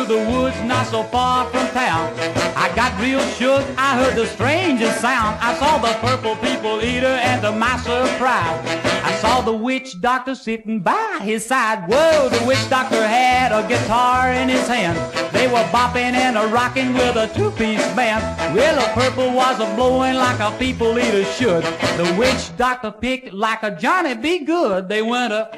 the woods not so far from town. I got real shook, I heard the strangest sound. I saw the purple people eater, and to my surprise, I saw the witch doctor sitting by his side. Whoa, the witch doctor had a guitar in his hand. They were bopping and a-rocking with a two-piece band. Well, the purple was a-blowing like a people eater should. The witch doctor picked like a Johnny B. Good. They went a...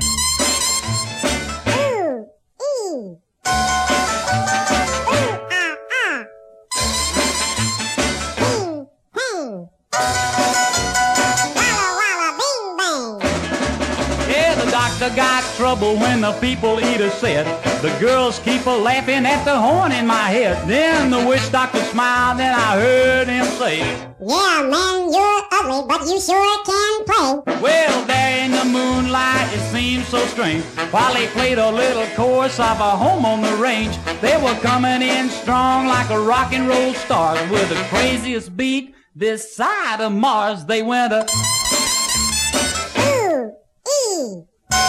Doctor got trouble when the people eater said, the girls keep a-laughing at the horn in my head. Then the witch doctor smiled and I heard him say, yeah, man, you're ugly, but you sure can play. Well, there in the moonlight, it seemed so strange. While he played a little chorus of a home on the range, they were coming in strong like a rock and roll stars. With the craziest beat this side of Mars. They went a... Ooh, ee.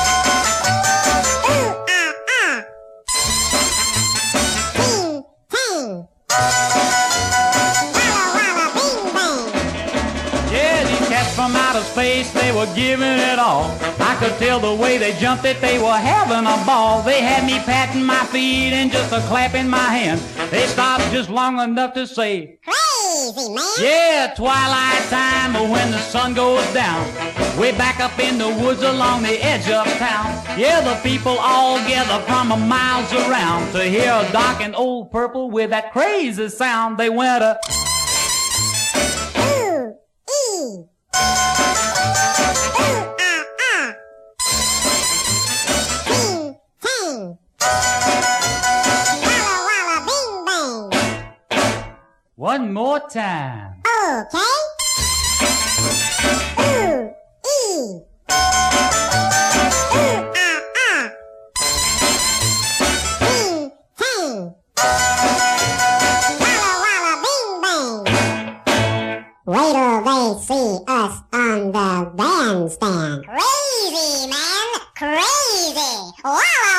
From outer space, they were giving it all. I could tell the way they jumped it, they were having a ball. They had me patting my feet and just a clapping my hands. They stopped just long enough to say, crazy, man. Yeah, twilight time, but when the sun goes down, way back up in the woods along the edge of town. Yeah, the people all gather from miles around to hear a dark and old purple with that crazy sound. They went a... Ooh, ee. One more time. Okay. Ooh, ee. Wait till they see us on the bandstand. Crazy, man. Crazy. Walla